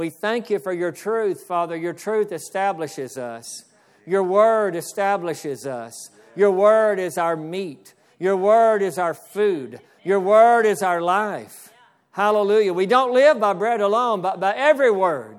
We thank you for your truth, Father. Your truth establishes us. Your word establishes us. Your word is our meat. Your word is our food. Your word is our life. Hallelujah. We don't live by bread alone, but by every word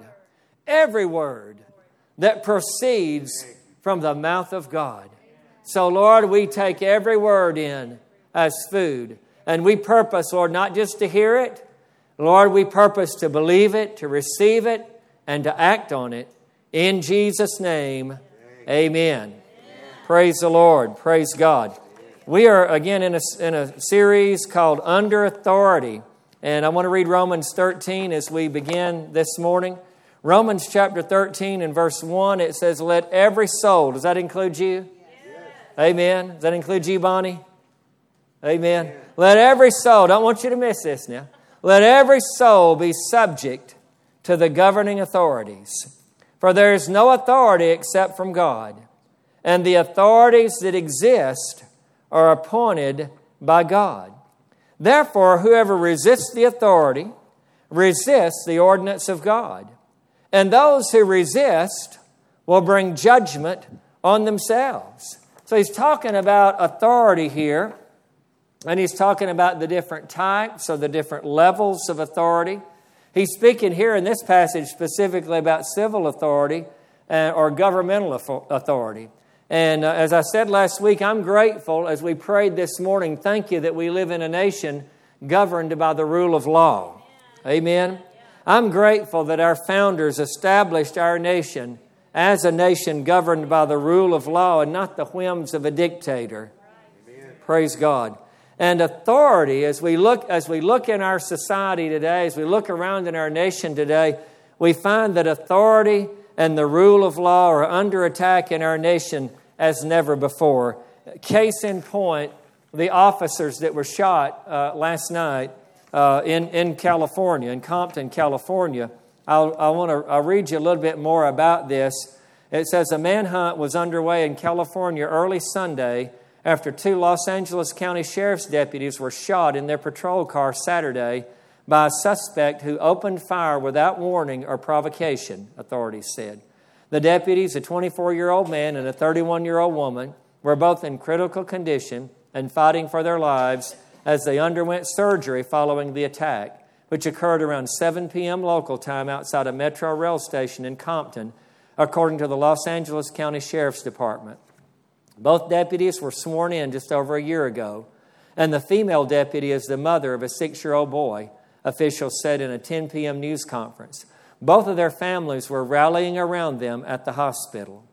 that proceeds from the mouth of God. So, Lord, we take every word in as food. And we purpose, Lord, not just to hear it. Lord, we purpose to believe it, to receive it, and to act on it. In Jesus' name, amen. Praise the Lord. Praise God. We are again in a series called Under Authority. And I want to read Romans 13 as we begin this morning. Romans chapter 13 and verse 1, it says, let every soul, does that include you? Yes. Amen. Does that include you, Bonnie? Amen. Yes. Let every soul, don't want you to miss this now. Let every soul be subject to the governing authorities. For there is no authority except from God. And the authorities that exist are appointed by God. Therefore, whoever resists the authority resists the ordinance of God. And those who resist will bring judgment on themselves. So he's talking about authority here. And he's talking about the different types or the different levels of authority. He's speaking here in this passage specifically about civil authority or governmental authority. And as I said last week, I'm grateful as we prayed this morning, thank you that we live in a nation governed by the rule of law. Amen. I'm grateful that our founders established our nation as a nation governed by the rule of law and not the whims of a dictator. Praise God. And authority, as we look in our society today, as we look around in our nation today, we find that authority and the rule of law are under attack in our nation as never before. Case in point, the officers that were shot last night in California, in Compton, California. I'll read you a little bit more about this. It says a manhunt was underway in California early Sunday after 2 Los Angeles County Sheriff's deputies were shot in their patrol car Saturday by a suspect who opened fire without warning or provocation, authorities said. The deputies, a 24-year-old man and a 31-year-old woman, were both in critical condition and fighting for their lives as they underwent surgery following the attack, which occurred around 7 p.m. local time outside a Metro rail station in Compton, according to the Los Angeles County Sheriff's Department. Both deputies were sworn in just over a year ago, and the female deputy is the mother of a 6-year-old boy, officials said in a 10 p.m. news conference. Both of their families were rallying around them at the hospital.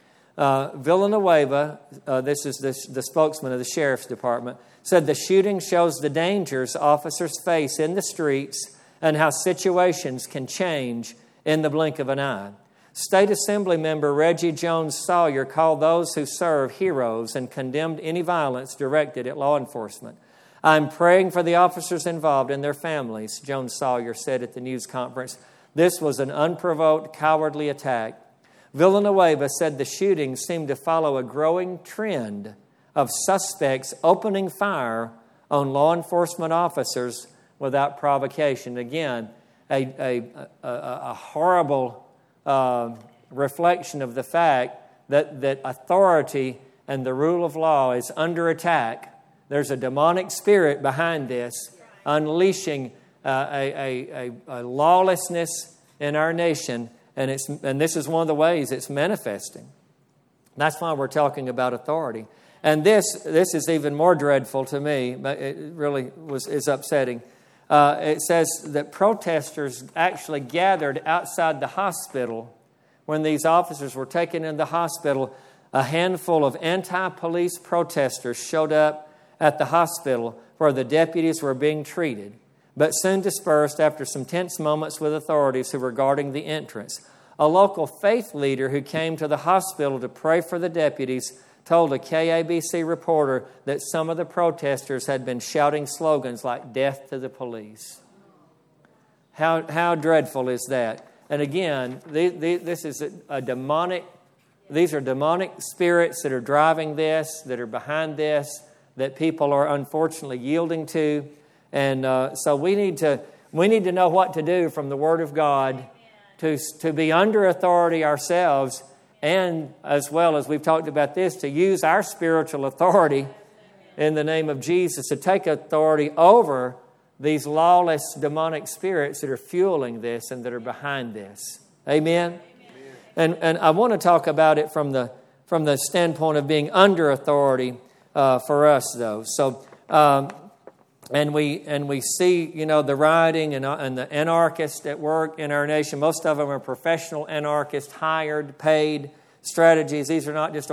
Villanueva, this is the spokesman of the Sheriff's Department, said the shooting shows the dangers officers face in the streets and how situations can change in the blink of an eye. State Assembly member Reggie Jones Sawyer called those who serve heroes and condemned any violence directed at law enforcement. I'm praying for the officers involved and their families, Jones Sawyer said at the news conference. This was an unprovoked, cowardly attack. Villanueva said the shooting seemed to follow a growing trend of suspects opening fire on law enforcement officers without provocation. Again, a horrible reflection of the fact that authority and the rule of law is under attack. There's a demonic spirit behind this, unleashing a lawlessness in our nation, and this is one of the ways it's manifesting. That's why we're talking about authority. And this is even more dreadful to me, but it really is upsetting. It says that protesters actually gathered outside the hospital when these officers were taken in the hospital. A handful of anti-police protesters showed up at the hospital where the deputies were being treated, but soon dispersed after some tense moments with authorities who were guarding the entrance. A local faith leader who came to the hospital to pray for the deputies told a KABC reporter that some of the protesters had been shouting slogans like "Death to the police." How dreadful is that? And again, this is a demonic. These are demonic spirits that are driving this, that are behind this, that people are unfortunately yielding to, and so we need to know what to do from the Word of God to be under authority ourselves, and as well as we've talked about this, to use our spiritual authority in the name of Jesus to take authority over these lawless demonic spirits that are fueling this and that are behind this. Amen? And I want to talk about it from the standpoint of being under authority for us, though. So, and we see, the rioting and the anarchists at work in our nation. Most of them are professional anarchists, hired, paid strategies. These are not just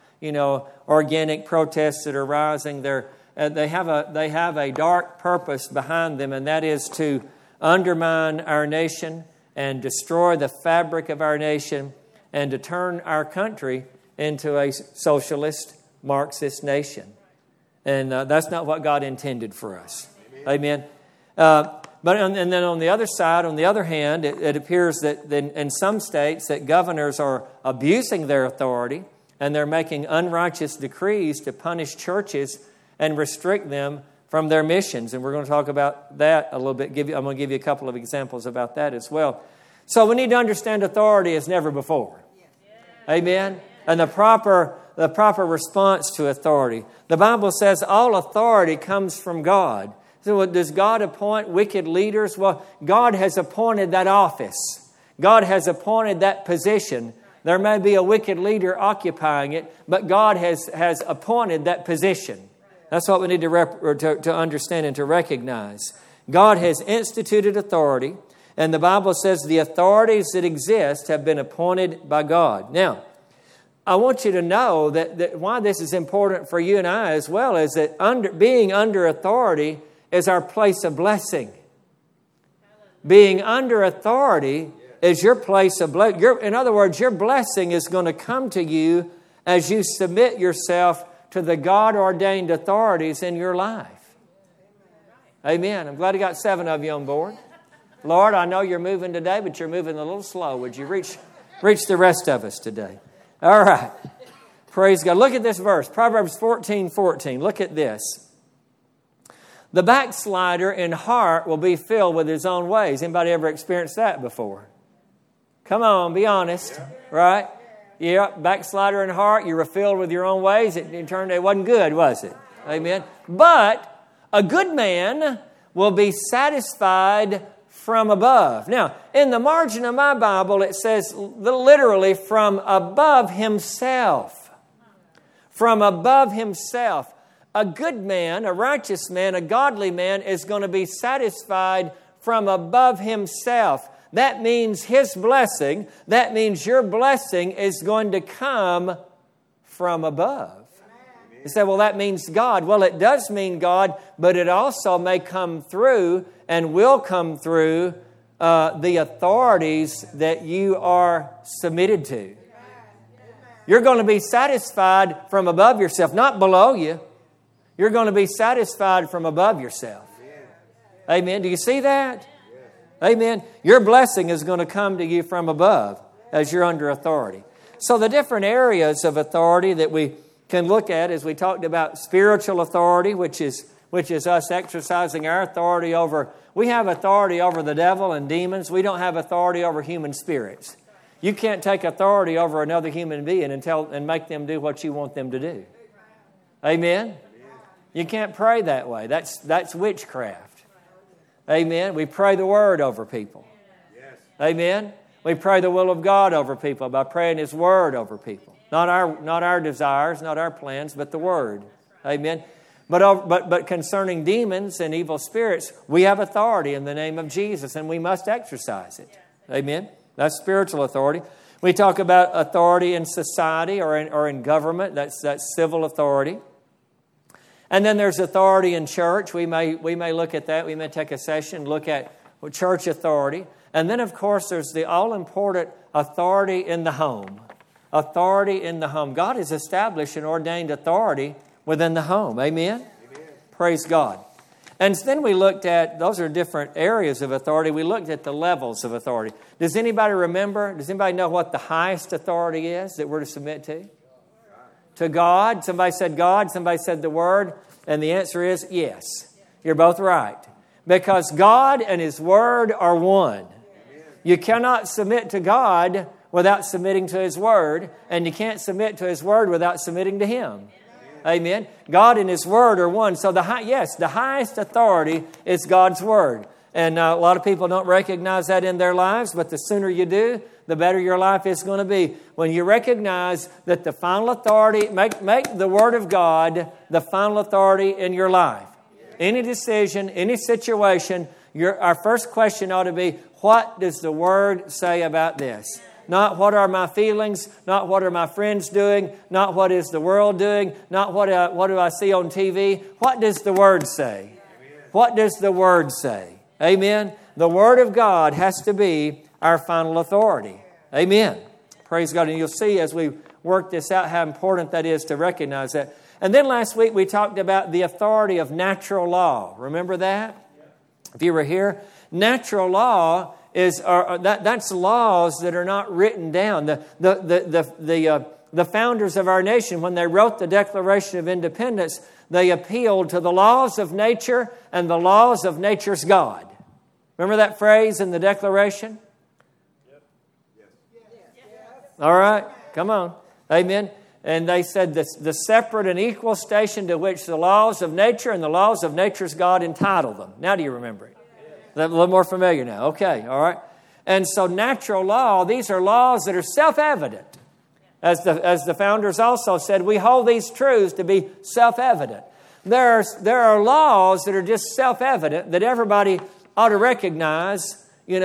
organic protests that are rising. They have a dark purpose behind them, and that is to undermine our nation and destroy the fabric of our nation and to turn our country into a socialist, Marxist nation. And that's not what God intended for us. Amen. But then on the other side, on the other hand, it appears that in some states that governors are abusing their authority and they're making unrighteous decrees to punish churches and restrict them from their missions. And we're going to talk about that a little bit. I'm going to give you a couple of examples about that as well. So we need to understand authority as never before. Amen. And the proper response to authority. The Bible says all authority comes from God. So does God appoint wicked leaders? Well, God has appointed that office. God has appointed that position. There may be a wicked leader occupying it, but God has appointed that position. That's what we need to understand and to recognize. God has instituted authority, and the Bible says the authorities that exist have been appointed by God. Now, I want you to know that why this is important for you and I as well is that being under authority is our place of blessing. Being under authority is your place of blessing. In other words, your blessing is going to come to you as you submit yourself to the God-ordained authorities in your life. Amen. I'm glad I got 7 of you on board. Lord, I know you're moving today, but you're moving a little slow. Would you reach the rest of us today? All right. Praise God. Look at this verse. Proverbs 14:14. Look at this. The backslider in heart will be filled with his own ways. Anybody ever experienced that before? Come on, be honest. Right? Yeah, backslider in heart, you were filled with your own ways. It wasn't good, was it? Amen. But a good man will be satisfied from above. Now, in the margin of my Bible, it says literally from above himself. From above himself. A good man, a righteous man, a godly man is going to be satisfied from above himself. That means his blessing, that means your blessing is going to come from above. You say, well, that means God. Well, it does mean God, but it also may come through and will come through the authorities that you are submitted to. You're going to be satisfied from above yourself, not below you. You're going to be satisfied from above yourself. Amen. Do you see that? Amen. Your blessing is going to come to you from above as you're under authority. So the different areas of authority that we can look at as we talked about spiritual authority, which is us exercising our authority over. We have authority over the devil and demons. We don't have authority over human spirits. You can't take authority over another human being and make them do what you want them to do. Amen. You can't pray that way. That's witchcraft. Amen. We pray the Word over people. Amen. We pray the will of God over people by praying His Word over people. Not our desires, not our plans, but the Word. Amen. But concerning demons and evil spirits, we have authority in the name of Jesus, and we must exercise it. Amen. That's spiritual authority. We talk about authority in society or in government. That's civil authority. And then there's authority in church. We may look at that. We may take a session, look at church authority. And then, of course, there's the all-important authority in the home. Authority in the home. God has established and ordained authority within the home. Amen? Amen. Praise God. And then we looked at, those are different areas of authority. We looked at the levels of authority. Does anybody remember? Does anybody know what the highest authority is that we're to submit to? To God. Somebody said God. Somebody said the Word. And the answer is yes. You're both right. Because God and His Word are one. You cannot submit to God without submitting to His Word, and you can't submit to His Word without submitting to Him. Amen. God and His Word are one. So the highest authority is God's Word. And a lot of people don't recognize that in their lives, but the sooner you do, the better your life is going to be. When you recognize that the final authority, make the Word of God the final authority in your life. Any decision, any situation, our first question ought to be, what does the Word say about this? Not what are my feelings, not what are my friends doing, not what is the world doing, not what do I see on TV. What does the Word say? What does the Word say? Amen. The Word of God has to be our final authority. Amen. Praise God. And you'll see as we work this out how important that is to recognize that. And then last week we talked about the authority of natural law. Remember that? If you were here, natural law that's laws that are not written down. The founders of our nation, when they wrote the Declaration of Independence, they appealed to the laws of nature and the laws of nature's God. Remember that phrase in the Declaration? All right, come on. Amen. And they said the separate and equal station to which the laws of nature and the laws of nature's God entitle them. Now do you remember it? A little more familiar now. Okay, all right. And so natural law, these are laws that are self-evident. As the founders also said, we hold these truths to be self-evident. There are laws that are just self-evident that everybody ought to recognize,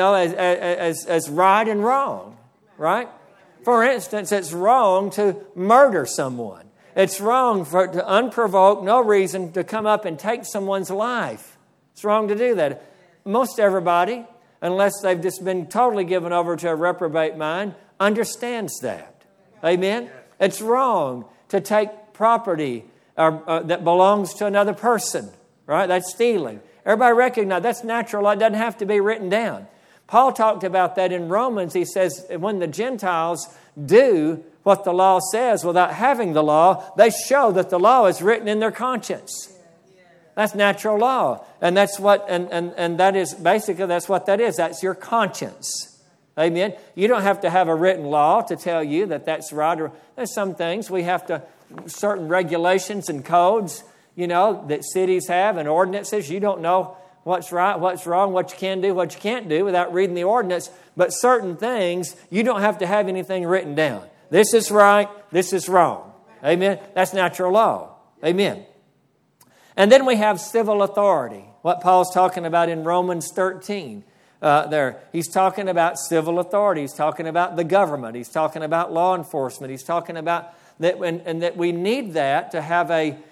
as right and wrong, right? For instance, it's wrong to murder someone. It's wrong to unprovoked, no reason, to come up and take someone's life. It's wrong to do that. Most everybody, unless they've just been totally given over to a reprobate mind, understands that. Amen? It's wrong to take property that belongs to another person. Right? That's stealing. Everybody recognize that's natural. It doesn't have to be written down. Paul talked about that in Romans. He says when the Gentiles do what the law says without having the law, they show that the law is written in their conscience. That's natural law. And that's what and that is basically that's what that is. That's your conscience. Amen. You don't have to have a written law to tell you that that's right. Or there's some things we have to, certain regulations and codes, that cities have and ordinances. You don't know what's right, what's wrong, what you can do, what you can't do without reading the ordinance. But certain things, you don't have to have anything written down. This is right, this is wrong. Amen. That's natural law. Amen. And then we have civil authority, what Paul's talking about in Romans 13. There, he's talking about civil authority. He's talking about the government. He's talking about law enforcement. He's talking about that, and that we need that to have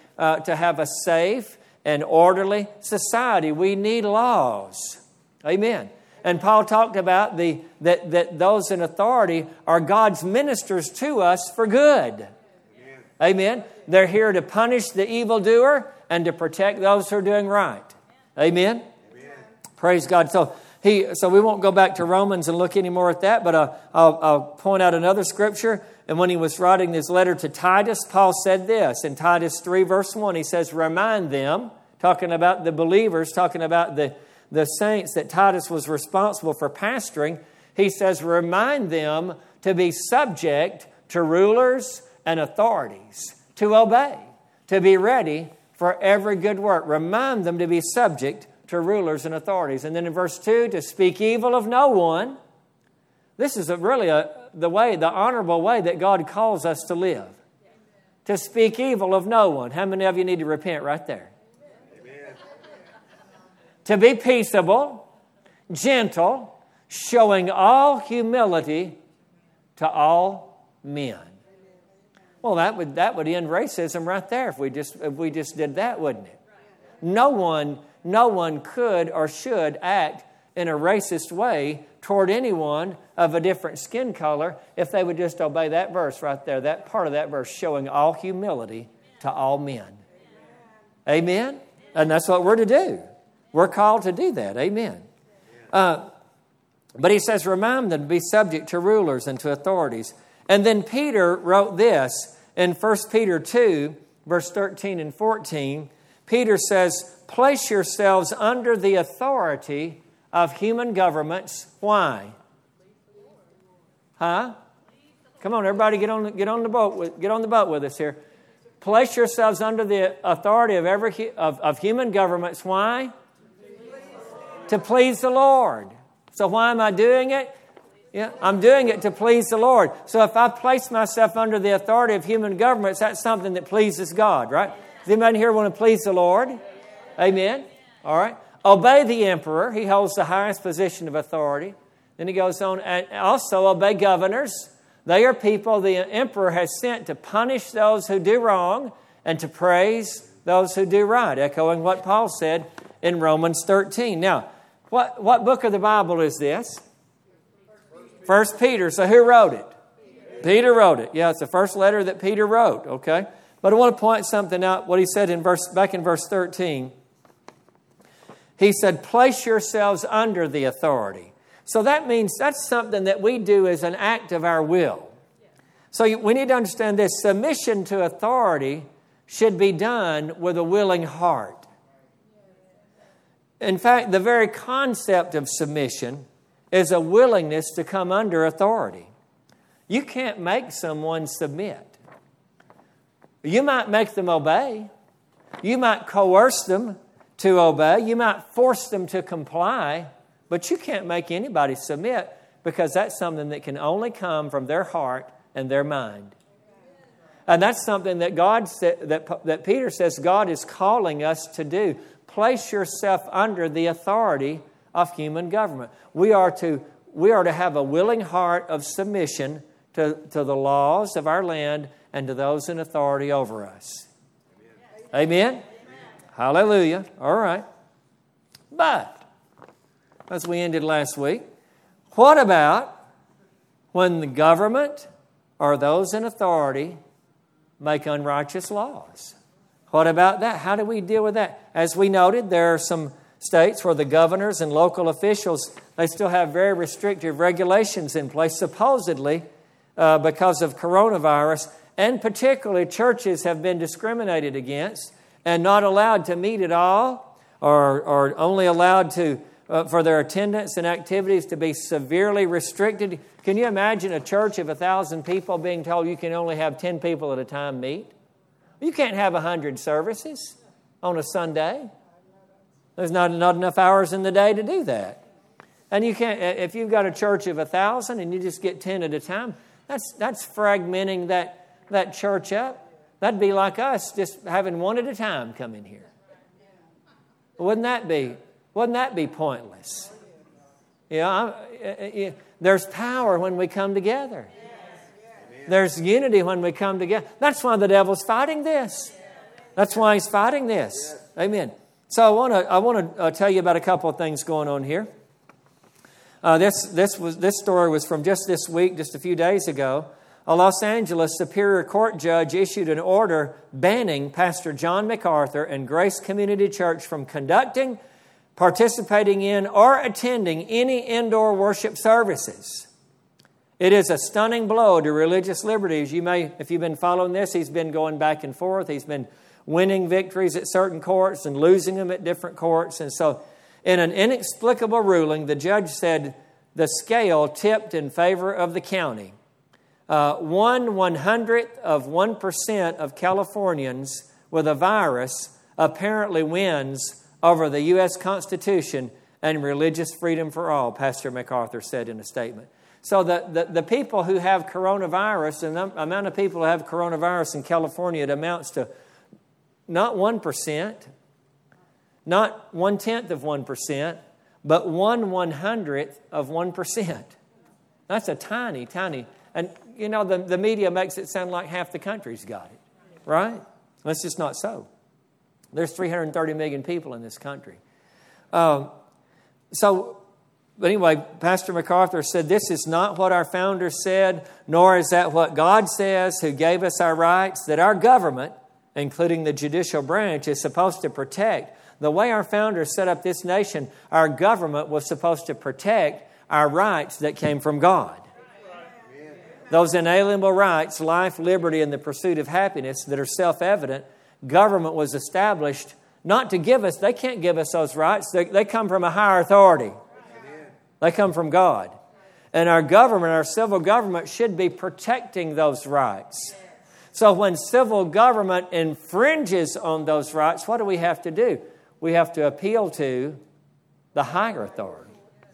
a safe and orderly society. We need laws. Amen. And Paul talked about that those in authority are God's ministers to us for good. Amen. They're here to punish the evildoer and to protect those who are doing right. Amen. Praise God. So we won't go back to Romans and look anymore at that, but I'll point out another scripture. And when he was writing this letter to Titus, Paul said this in Titus 3, verse 1. He says, remind them, talking about the believers, talking about the saints that Titus was responsible for pastoring. He says, remind them to be subject to rulers and authorities, to obey, to be ready for every good work. Remind them to be subject to rulers and authorities. And then in verse 2, to speak evil of no one. This is the honorable way that God calls us to live. To speak evil of no one. How many of you need to repent right there? Amen. To be peaceable, gentle, showing all humility to all men. Well, that would end racism right there if we just did that, wouldn't it? No one could or should act in a racist way toward anyone of a different skin color if they would just obey that verse right there, that part of that verse, showing all humility to all men. Amen? And that's what we're to do. We're called to do that. Amen. But he says, remind them to be subject to rulers and to authorities. And then Peter wrote this in 1 Peter 2, verse 13 and 14. Peter says, place yourselves under the authority of human governments. Why? Huh? Come on, everybody, get on the boat with us here. Place yourselves under the authority of human governments. Why? To please the Lord. So why am I doing it? Yeah, I'm doing it to please the Lord. So if I place myself under the authority of human governments, that's something that pleases God, right? Does anybody here want to please the Lord? Amen. All right. Obey the emperor. He holds the highest position of authority. Then he goes on, and also obey governors. They are people the emperor has sent to punish those who do wrong and to praise those who do right, echoing what Paul said in Romans 13. Now, what book of the Bible is this? 1 Peter. So who wrote it? Peter wrote it. Yeah, it's the first letter that Peter wrote, okay? But I want to point something out, what he said back in verse 13. He said, place yourselves under the authority. So that means that's something that we do as an act of our will. So we need to understand this. Submission to authority should be done with a willing heart. In fact, the very concept of submission is a willingness to come under authority. You can't make someone submit. You might make them obey. You might coerce them to obey. You might force them to comply. But you can't make anybody submit, because that's something that can only come from their heart and their mind. And that's something that God said, that Peter says God is calling us to do. Place yourself under the authority of human government. We are to have a willing heart of submission to the laws of our land and to those in authority over us. Amen? Amen? Hallelujah. All right. But, as we ended last week, what about when the government or those in authority make unrighteous laws? What about that? How do we deal with that? As we noted, there are some states where the governors and local officials, they still have very restrictive regulations in place, supposedly because of coronavirus. And particularly, churches have been discriminated against and not allowed to meet at all, or only allowed to for their attendance and activities to be severely restricted. Can you imagine a church of 1,000 people being told you can only have 10 people at a time meet? You can't have 100 services on a Sunday. There's not enough hours in the day to do that. And you can't, if you've got a church of 1,000 and you just get 10 at a time, that's fragmenting that church up. That'd be like us just having one at a time come in here. Wouldn't that be pointless? There's power when we come together. There's unity when we come together. That's why the devil's fighting this. That's why he's fighting this. Amen. So I want to tell you about a couple of things going on here. This story was from just this week, just a few days ago. A Los Angeles Superior Court judge issued an order banning Pastor John MacArthur and Grace Community Church from conducting, participating in, or attending any indoor worship services. It is a stunning blow to religious liberties. If you've been following this, he's been going back and forth. He's been winning victories at certain courts and losing them at different courts. And so, in an inexplicable ruling, the judge said the scale tipped in favor of the county. 1/100% of Californians with a virus apparently wins over the U.S. Constitution and religious freedom for all, Pastor MacArthur said in a statement. So the people who have coronavirus, the amount of people who have coronavirus in California, it amounts to not 1%, not 1/10 of 1%, but 1/100th of 1%. That's a tiny, tiny. And, the media makes it sound like half the country's got it, right? That's just not so. There's 330 million people in this country. But anyway, Pastor MacArthur said, this is not what our founders said, nor is that what God says, who gave us our rights, that our government, including the judicial branch, is supposed to protect. The way our founders set up this nation, our government was supposed to protect our rights that came from God. Those inalienable rights, life, liberty, and the pursuit of happiness that are self-evident, government was established not to give us, they can't give us those rights. They come from a higher authority. They come from God. And our government, our civil government, should be protecting those rights. So when civil government infringes on those rights, what do we have to do? We have to appeal to the higher authority.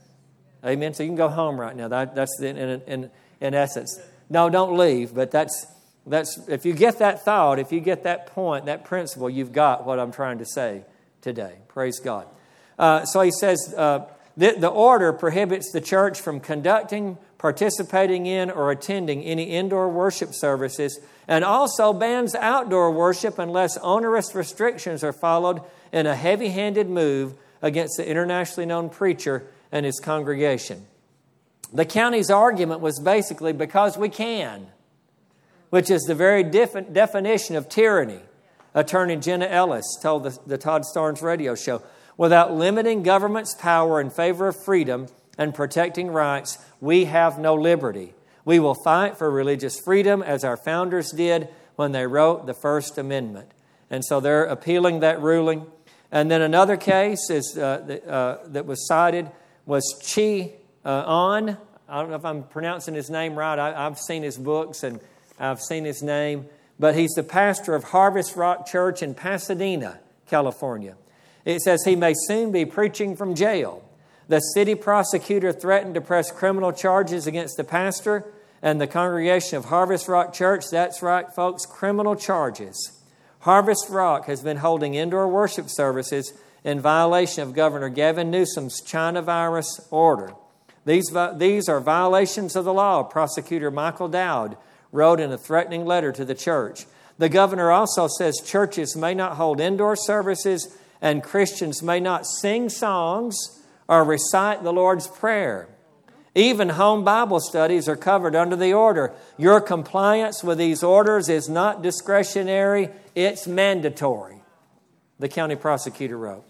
Amen? So you can go home right now. That's in essence. No, don't leave, but that's if you get that thought, if you get that point, that principle, you've got what I'm trying to say today. Praise God. So he says, the order prohibits the church from conducting, participating in, or attending any indoor worship services, and also bans outdoor worship unless onerous restrictions are followed in a heavy-handed move against the internationally known preacher and his congregation. The county's argument was basically because we can, which is the very definition of tyranny. Attorney Jenna Ellis told the Todd Starnes radio show, without limiting government's power in favor of freedom and protecting rights, we have no liberty. We will fight for religious freedom as our founders did when they wrote the First Amendment. And so they're appealing that ruling. And then another case that was cited was Chi An. I don't know if I'm pronouncing his name right. I've seen his books and I've seen his name. But he's the pastor of Harvest Rock Church in Pasadena, California. It says he may soon be preaching from jail. The city prosecutor threatened to press criminal charges against the pastor and the congregation of Harvest Rock Church. That's right, folks, criminal charges. Harvest Rock has been holding indoor worship services in violation of Governor Gavin Newsom's China virus order. These are violations of the law, Prosecutor Michael Dowd wrote in a threatening letter to the church. The governor also says churches may not hold indoor services and Christians may not sing songs or recite the Lord's Prayer. Even home Bible studies are covered under the order. Your compliance with these orders is not discretionary, it's mandatory, the county prosecutor wrote.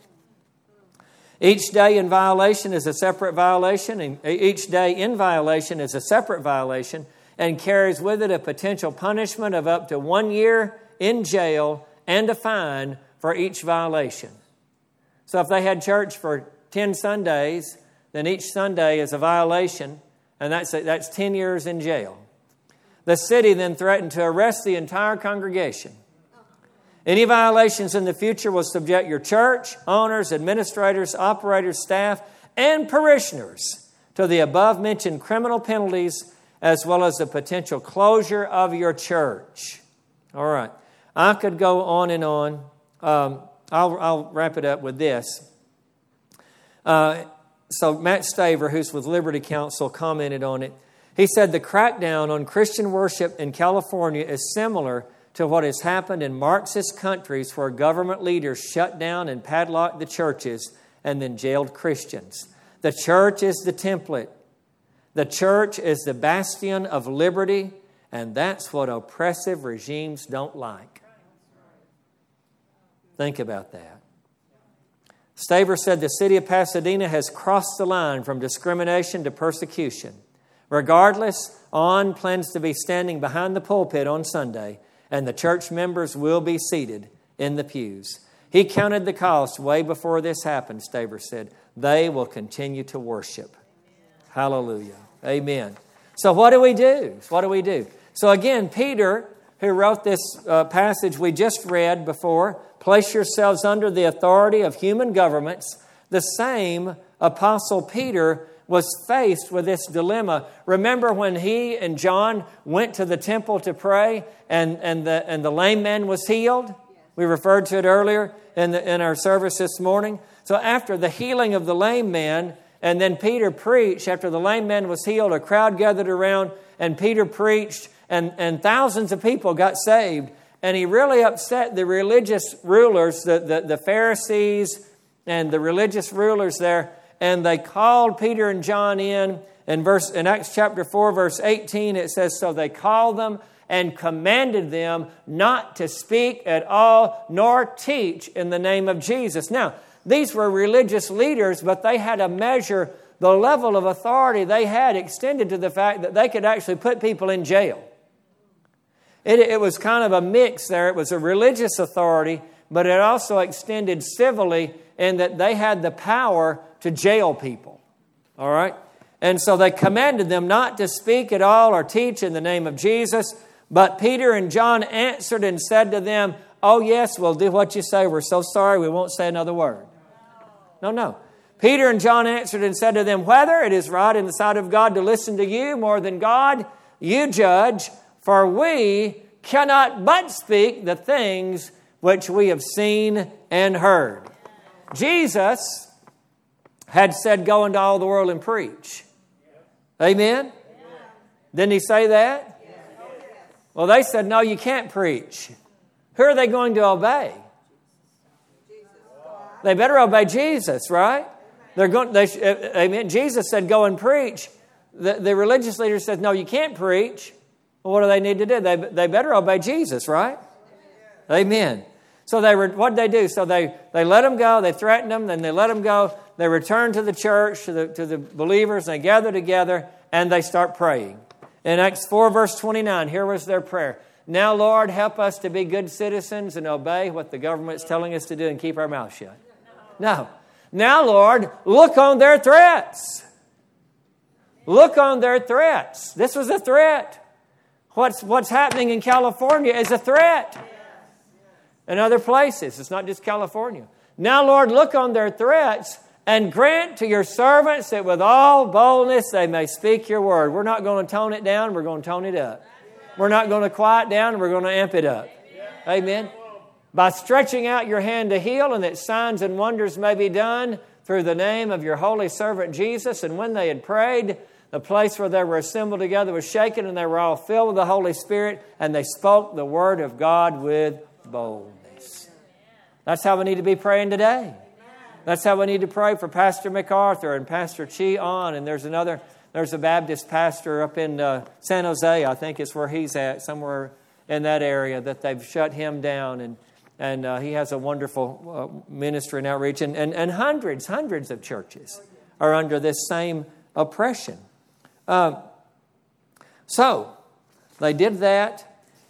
Each day in violation is a separate violation, and each day in violation is a separate violation and carries with it a potential punishment of up to 1 year in jail and a fine for each violation. So if they had church for 10 Sundays, then each Sunday is a violation, and that's 10 years in jail. The city then threatened to arrest the entire congregation. Any violations in the future will subject your church, owners, administrators, operators, staff, and parishioners to the above-mentioned criminal penalties as well as the potential closure of your church. All right. I could go on and on. I'll wrap it up with this. So Matt Staver, who's with Liberty Counsel, commented on it. He said the crackdown on Christian worship in California is similar to what has happened in Marxist countries where government leaders shut down and padlocked the churches and then jailed Christians. The church is the template. The church is the bastion of liberty, and that's what oppressive regimes don't like. Think about that. Staver said the city of Pasadena has crossed the line from discrimination to persecution. Regardless, On plans to be standing behind the pulpit on Sunday, and the church members will be seated in the pews. He counted the cost way before this happened, Staver said. They will continue to worship. Hallelujah. Amen. So what do we do? What do we do? So again, Peter, who wrote this passage we just read before, place yourselves under the authority of human governments. The same Apostle Peter was faced with this dilemma. Remember when he and John went to the temple to pray and the lame man was healed? We referred to it earlier in our service this morning. So after the healing of the lame man, and then Peter preached, after the lame man was healed, a crowd gathered around and Peter preached and thousands of people got saved. And he really upset the religious rulers, the Pharisees and the religious rulers there. And they called Peter and John in. In Acts chapter 4, verse 18, it says, so they called them and commanded them not to speak at all nor teach in the name of Jesus. Now, these were religious leaders, but they had to measure the level of authority they had extended to the fact that they could actually put people in jail. It was kind of a mix there. It was a religious authority, but it also extended civilly in that they had the power to jail people. All right? And so they commanded them not to speak at all or teach in the name of Jesus. But Peter and John answered and said to them, "Oh, yes, we'll do what you say. We're so sorry, we won't say another word." No. Peter and John answered and said to them, "Whether it is right in the sight of God to listen to you more than God, you judge, for we cannot but speak the things which we have seen and heard." Jesus had said, "Go into all the world and preach." Amen? Didn't He say that? Well, they said, "No, you can't preach." Who are they going to obey? They better obey Jesus, right? Amen. Jesus said, "Go and preach." The religious leader said, "No, you can't preach." Well, what do they need to do? They better obey Jesus, right? Amen. So what did they do? So they let them go. They threatened them. Then they let them go. They return to the church, to the believers. And they gather together and they start praying. In Acts 4, verse 29, here was their prayer. "Now, Lord, help us to be good citizens and obey what the government's telling us to do and keep our mouth shut." No. "Now, Lord, look on their threats." Look on their threats. This was a threat. What's happening in California is a threat. And other places. It's not just California. "Now, Lord, look on their threats and grant to your servants that with all boldness they may speak your word." We're not going to tone it down. We're going to tone it up. We're not going to quiet down. We're going to amp it up. Amen. "By stretching out your hand to heal, and that signs and wonders may be done through the name of your holy servant Jesus." And when they had prayed, the place where they were assembled together was shaken, and they were all filled with the Holy Spirit, and they spoke the word of God with boldness. That's how we need to be praying today. That's how we need to pray for Pastor MacArthur and Pastor Chi On. And there's a Baptist pastor up in San Jose, I think it's where he's at, somewhere in that area, that they've shut him down. And he has a wonderful ministry and outreach. And hundreds of churches are under this same oppression. So they did that,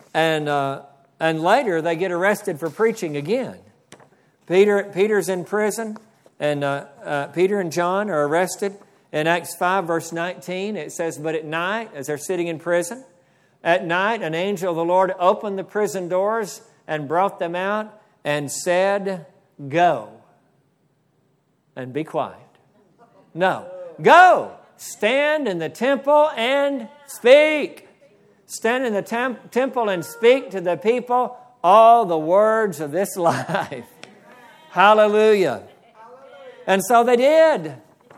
and later they get arrested for preaching again. Peter's in prison, and Peter and John are arrested. In Acts 5, verse 19, it says, "But at night, as they're sitting in prison, at night an angel of the Lord opened the prison doors and brought them out and said, 'Go and be quiet.'" No. "Go, stand in the temple and speak." Stand in the temple and speak to the people all the words of this life. Hallelujah. And so they did.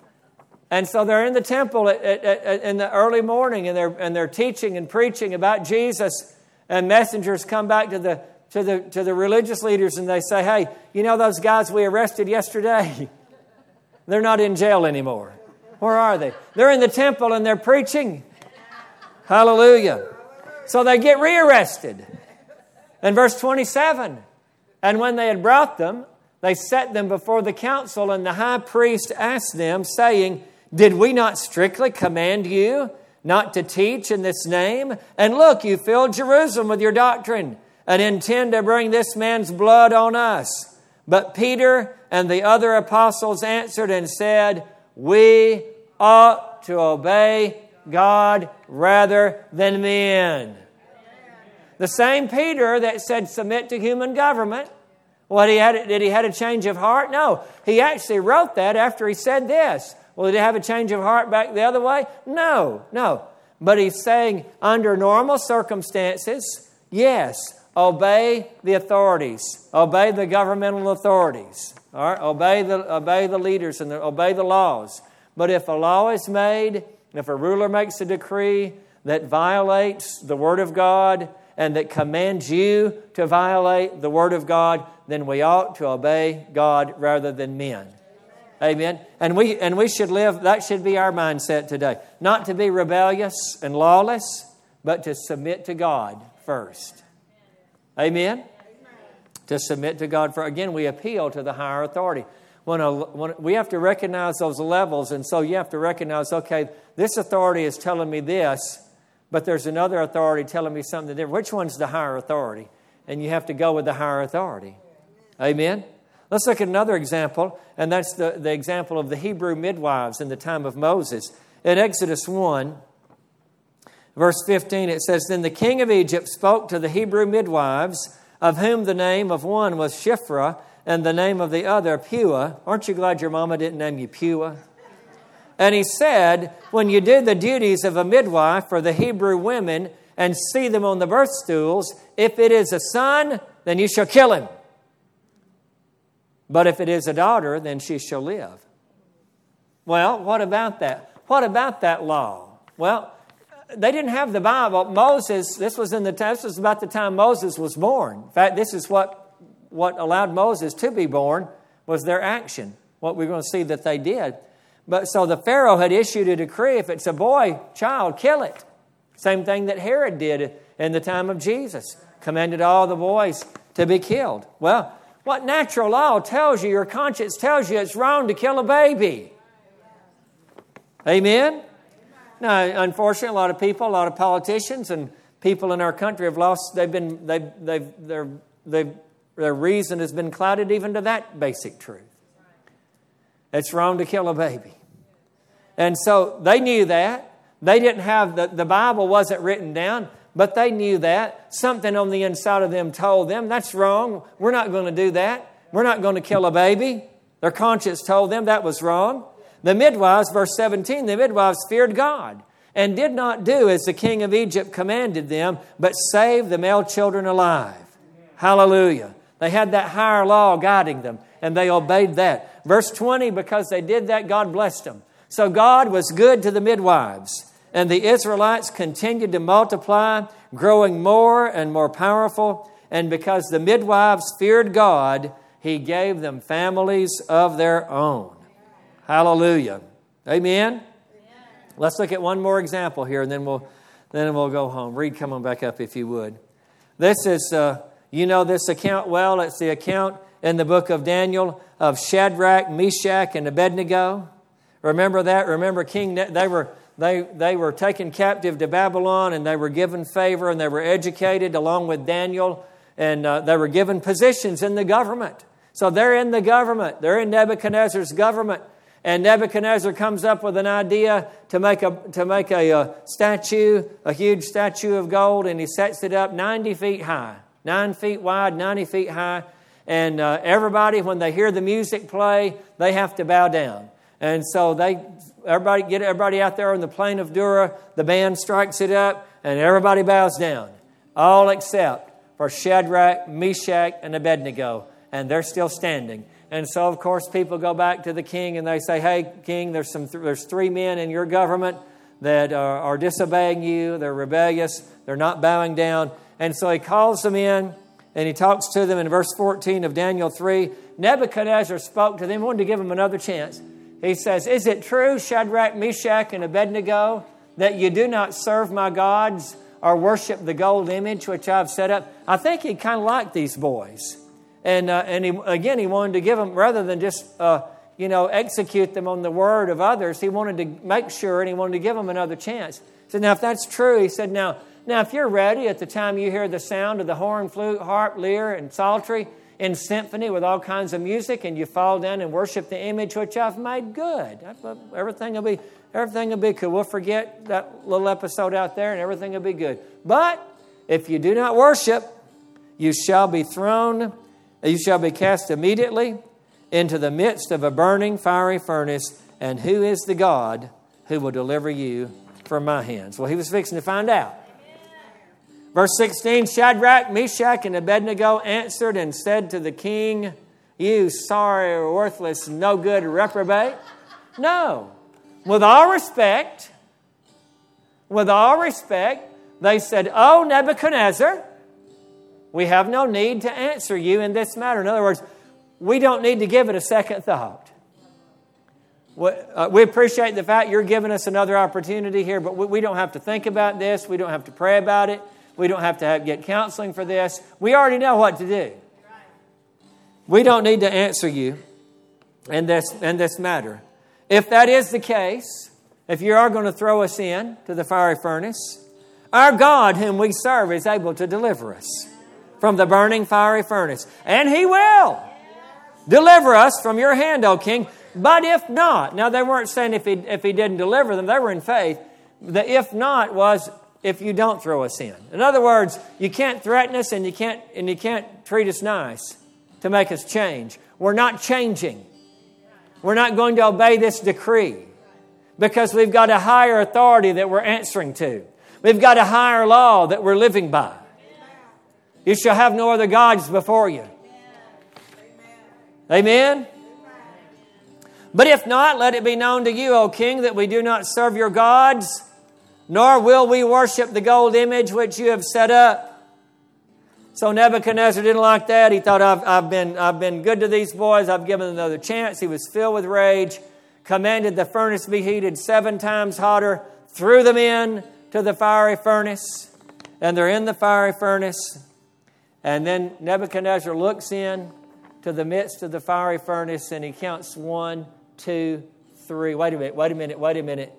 And so they're in the temple in the early morning, and they're teaching and preaching about Jesus. And messengers come back to the religious leaders, and they say, "Hey, you know those guys we arrested yesterday? They're not in jail anymore." Where are they? They're in the temple and they're preaching. Hallelujah. So they get rearrested. In verse 27, "And when they had brought them, they set them before the council, and the high priest asked them, saying, 'Did we not strictly command you not to teach in this name? And look, you filled Jerusalem with your doctrine, and intend to bring this man's blood on us.' But Peter and the other apostles answered and said, 'We ought to obey God rather than men.'" The same Peter that said, "Submit to human government." Did he have a change of heart? No. He actually wrote that after he said this. Well, did he have a change of heart back the other way? No. But he's saying, under normal circumstances, yes, obey the authorities. Obey the governmental authorities. All right? Obey the leaders and obey the laws. But if a law is made, if a ruler makes a decree that violates the Word of God and that commands you to violate the Word of God, then we ought to obey God rather than men. Amen. And we should live, that should be our mindset today. Not to be rebellious and lawless, but to submit to God first. Amen. To submit to God first. Again, we appeal to the higher authority. When we have to recognize those levels, and so you have to recognize, okay, this authority is telling me this, but there's another authority telling me something different. Which one's the higher authority? And you have to go with the higher authority. Amen? Let's look at another example, and that's the example of the Hebrew midwives in the time of Moses. In Exodus 1, verse 15, it says, Then the king of Egypt spoke to the Hebrew midwives, of whom the name of one was Shiphrah, and the name of the other Puah. Aren't you glad your mama didn't name you Puah? And he said, when you do the duties of a midwife for the Hebrew women and see them on the birth stools, if it is a son, then you shall kill him. But if it is a daughter, then she shall live. Well, what about that? What about that law? Well, they didn't have the Bible. Moses, this was about the time Moses was born. In fact, this is what allowed Moses to be born, was their action. What we're going to see that they did. But so the Pharaoh had issued a decree, if it's a boy child, kill it. Same thing that Herod did in the time of Jesus. Commanded all the boys to be killed. Well, what natural law tells you, your conscience tells you it's wrong to kill a baby. Amen? Now, unfortunately, a lot of people, a lot of politicians and people in our country have lost, their reason has been clouded even to that basic truth. It's wrong to kill a baby. And so they knew that. They didn't have, the Bible wasn't written down, but they knew that. Something on the inside of them told them, that's wrong. We're not going to do that. We're not going to kill a baby. Their conscience told them that was wrong. The midwives, verse 17, the midwives feared God and did not do as the king of Egypt commanded them, but saved the male children alive. Hallelujah. They had that higher law guiding them, and they obeyed that. Verse 20, because they did that, God blessed them. So God was good to the midwives, and the Israelites continued to multiply, growing more and more powerful. And because the midwives feared God, He gave them families of their own. Hallelujah. Amen? Let's look at one more example here, and then we'll go home. Reed, come on back up if you would. This is, you know this account well. It's the account in the book of Daniel of Shadrach, Meshach, and Abednego. Remember that? Remember they were taken captive to Babylon, and they were given favor, and they were educated along with Daniel, and they were given positions in the government. So they're in the government. They're in Nebuchadnezzar's government. And Nebuchadnezzar comes up with an idea to make a statue, a huge statue of gold, and he sets it up 90 feet high, 9 feet wide, 90 feet high. And everybody, when they hear the music play, they have to bow down. And so get everybody out there on the plain of Dura. The band strikes it up, and everybody bows down, all except for Shadrach, Meshach, and Abednego, and they're still standing. And so, of course, people go back to the king and they say, "Hey, king, there's 3 men in your government that are disobeying you. They're rebellious. They're not bowing down." And so he calls them in and he talks to them in verse 14 of Daniel 3. Nebuchadnezzar spoke to them, wanted to give them another chance. He says, "Is it true, Shadrach, Meshach, and Abednego, that you do not serve my gods or worship the gold image which I've set up?" I think he kind of liked these boys. And he wanted to give them, rather than just, execute them on the word of others, he wanted to make sure, and he wanted to give them another chance. He said, now, if that's true, he said, now, if you're ready at the time you hear the sound of the horn, flute, harp, lyre, and psaltery in symphony with all kinds of music, and you fall down and worship the image which I've made, good. Everything will be cool. We'll forget that little episode out there, and everything will be good. But if you do not worship, you shall be cast immediately into the midst of a burning fiery furnace. And who is the God who will deliver you from my hands? Well, he was fixing to find out. Verse 16, Shadrach, Meshach, and Abednego answered and said to the king, "You sorry, worthless, no good reprobate." No. With all respect, they said, "Oh, Nebuchadnezzar, we have no need to answer you in this matter." In other words, we don't need to give it a second thought. We appreciate the fact you're giving us another opportunity here, but we don't have to think about this. We don't have to pray about it. We don't have to get counseling for this. We already know what to do. We don't need to answer you in this matter. If that is the case, if you are going to throw us in to the fiery furnace, our God whom we serve is able to deliver us from the burning fiery furnace. And He will deliver us from your hand, O King. But if not, now they weren't saying if he didn't deliver them, they were in faith. The if not was if you don't throw us in. In other words, you can't threaten us and you can't treat us nice to make us change. We're not changing. We're not going to obey this decree because we've got a higher authority that we're answering to. We've got a higher law that we're living by. You shall have no other gods before you. Amen? But if not, let it be known to you, O king, that we do not serve your gods, nor will we worship the gold image which you have set up. So Nebuchadnezzar didn't like that. He thought, I've been good to these boys. I've given them another chance. He was filled with rage, commanded the furnace be heated 7 times hotter, threw them in to the fiery furnace, and they're in the fiery furnace. And then Nebuchadnezzar looks in to the midst of the fiery furnace, and he counts 1, 2, 3. Wait a minute.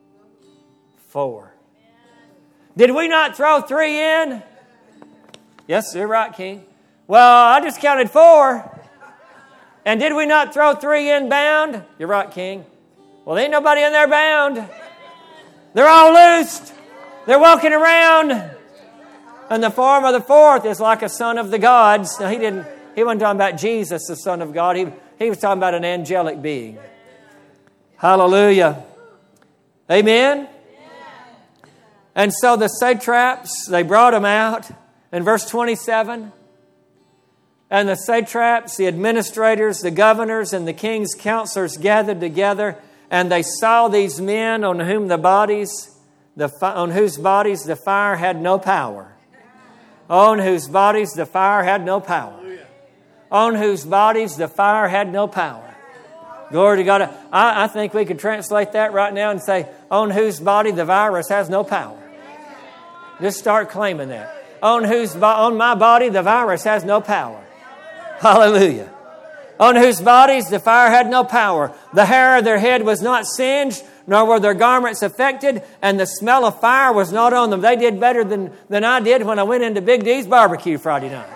4. Did we not throw 3 in? Yes, you're right, King. Well, I just counted 4. And did we not throw 3 in bound? You're right, King. Well, there ain't nobody in there bound. They're all loosed. They're walking around. And the form of the 4th is like a son of the gods. Now, he wasn't talking about Jesus, the Son of God. He was talking about an angelic being. Hallelujah. Amen? And so the satraps, they brought him out. In verse 27, and the satraps, the administrators, the governors, and the king's counselors gathered together, and they saw these men on whose bodies the fire had no power. On whose bodies the fire had no power. On whose bodies the fire had no power. Glory to God. I think we could translate that right now and say, on whose body the virus has no power. Just start claiming that. On my body the virus has no power. Hallelujah. On whose bodies the fire had no power. The hair of their head was not singed, nor were their garments affected, and the smell of fire was not on them. They did better than I did when I went into Big D's barbecue Friday night.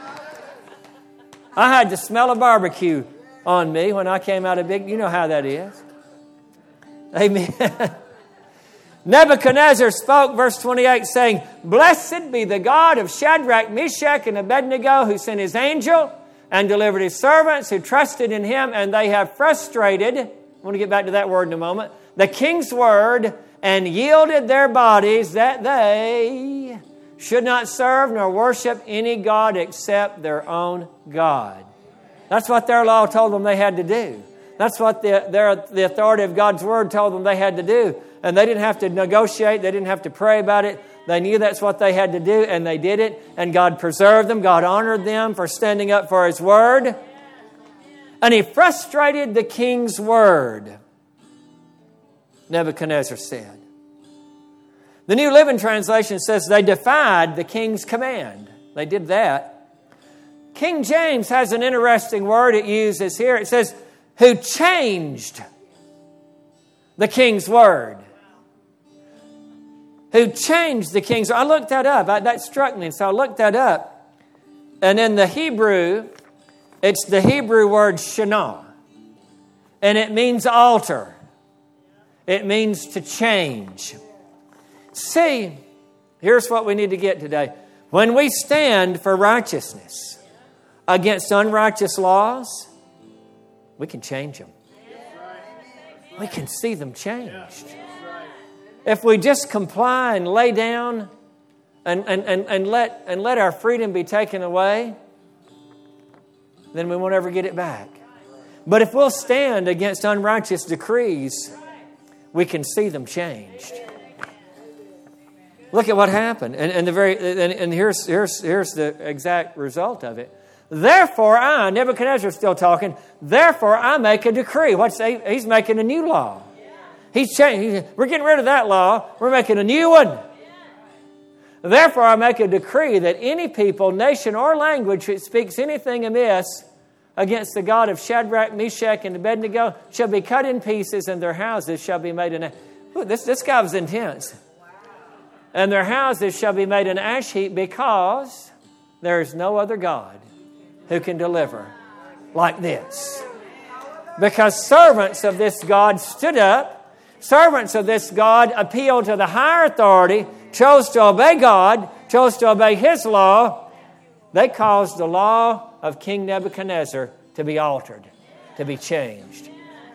I had the smell of barbecue on me when I came out of Big... You know how that is. Amen. Nebuchadnezzar spoke, verse 28, saying, Blessed be the God of Shadrach, Meshach, and Abednego, who sent his angel and delivered his servants who trusted in him, and they have frustrated, I want to get back to that word in a moment, the king's word, and yielded their bodies that they should not serve nor worship any god except their own God. That's what their law told them they had to do. That's what the authority of God's word told them they had to do. And they didn't have to negotiate. They didn't have to pray about it. They knew that's what they had to do, and they did it. And God preserved them. God honored them for standing up for His word. And He frustrated the king's word, Nebuchadnezzar said. The New Living Translation says they defied the king's command. They did that. King James has an interesting word it uses here. It says, who changed the king's word. Who changed the king's word. I looked that up. That struck me, so I looked that up. And in the Hebrew, it's the Hebrew word shanah. And it means alter. It means to change. See, here's what we need to get today. When we stand for righteousness against unrighteous laws, we can change them. We can see them changed. If we just comply and lay down and let our freedom be taken away, then we won't ever get it back. But if we'll stand against unrighteous decrees, we can see them changed. Look at what happened, and here's the exact result of it. Therefore, Nebuchadnezzar's still talking. Therefore, I make a decree. He's making a new law. He's changing. We're getting rid of that law. We're making a new one. Therefore, I make a decree that any people, nation, or language that speaks anything amiss against the God of Shadrach, Meshach, and Abednego shall be cut in pieces, and their houses shall be made an... This guy was intense. And their houses shall be made an ash heap, because there is no other God who can deliver like this. Because servants of this God stood up. Servants of this God appealed to the higher authority, chose to obey God, chose to obey His law. They caused the law of King Nebuchadnezzar to be altered, to be changed.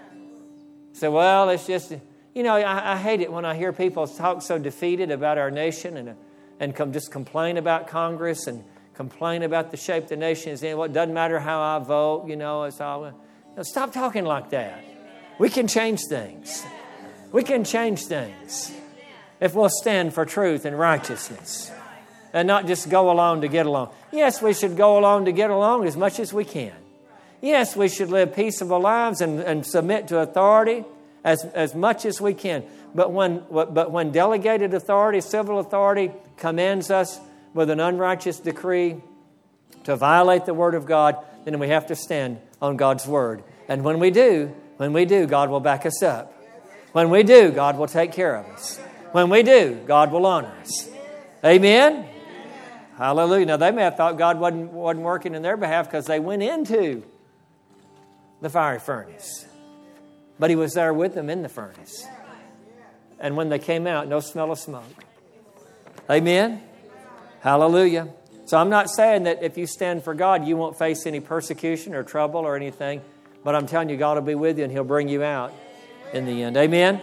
So, well, it's just, I hate it when I hear people talk so defeated about our nation and just complain about Congress and complain about the shape the nation is in. Well, it doesn't matter how I vote, it's all. Stop talking like that. We can change things. We can change things if we'll stand for truth and righteousness and not just go along to get along. Yes, we should go along to get along as much as we can. Yes, we should live peaceable lives and submit to authority as much as we can. But when delegated authority, civil authority, commands us with an unrighteous decree to violate the Word of God, then we have to stand on God's Word. And when we do, God will back us up. When we do, God will take care of us. When we do, God will honor us. Amen? Hallelujah. Now, they may have thought God wasn't working in their behalf because they went into the fiery furnace. But He was there with them in the furnace. And when they came out, no smell of smoke. Amen? Hallelujah. So I'm not saying that if you stand for God, you won't face any persecution or trouble or anything. But I'm telling you, God will be with you and He'll bring you out in the end. Amen?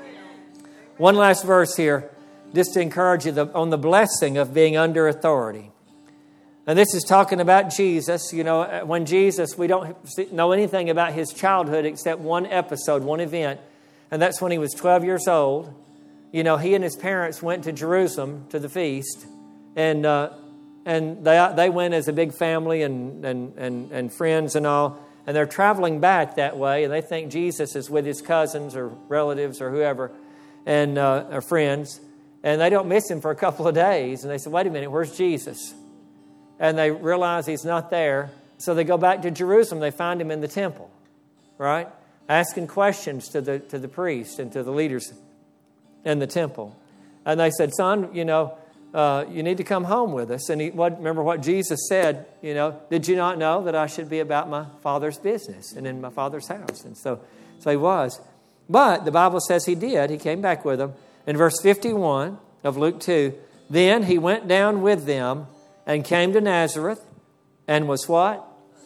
One last verse here, just to encourage you on the blessing of being under authority. And this is talking about Jesus. When Jesus, we don't know anything about His childhood except one episode, one event. And that's when He was 12 years old. He and His parents went to Jerusalem to the feast. And they went as a big family and friends and all. And they're traveling back that way. And they think Jesus is with His cousins or relatives or whoever and or friends. And they don't miss Him for a couple of days. And they said, wait a minute, where's Jesus? And they realize He's not there. So they go back to Jerusalem. They find Him in the temple, right? Asking questions to the priest and to the leaders in the temple. And they said, son, you need to come home with us. And remember what Jesus said, did you not know that I should be about my Father's business and in my Father's house? And so He was. But the Bible says He did. He came back with them. In verse 51 of Luke 2, then He went down with them and came to Nazareth and was what?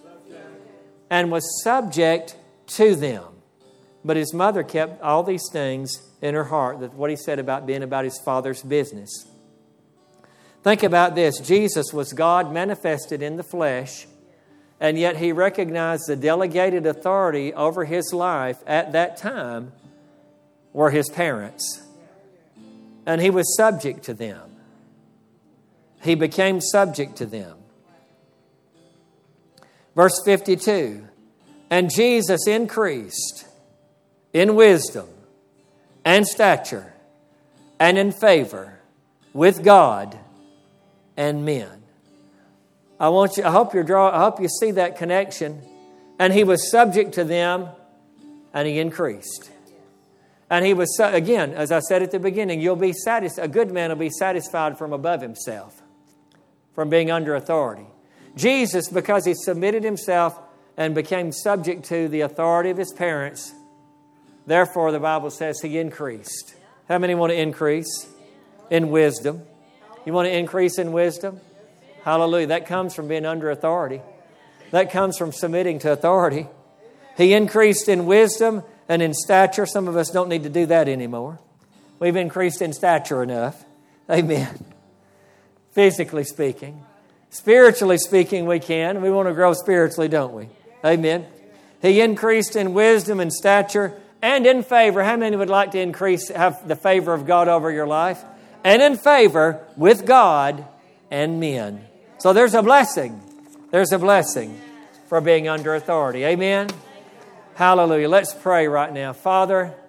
And was subject to them. But His mother kept all these things in her heart, that what He said about being about His Father's business. Think about this. Jesus was God manifested in the flesh, and yet He recognized the delegated authority over His life at that time were His parents. And He was subject to them. He became subject to them. Verse 52, and Jesus increased in wisdom and stature and in favor with God and men. I hope you see that connection. And He was subject to them, and He increased. And He was, again, as I said at the beginning, you'll be satisfied. A good man will be satisfied from above himself, from being under authority. Jesus, because He submitted Himself and became subject to the authority of His parents, therefore the Bible says He increased. How many want to increase in wisdom? You want to increase in wisdom? Hallelujah. That comes from being under authority. That comes from submitting to authority. He increased in wisdom and in stature. Some of us don't need to do that anymore. We've increased in stature enough. Amen. Physically speaking. Spiritually speaking, we can. We want to grow spiritually, don't we? Amen. He increased in wisdom and stature and in favor. How many would like to have the favor of God over your life? And in favor with God and men. So there's a blessing. There's a blessing for being under authority. Amen? Hallelujah. Let's pray right now. Father,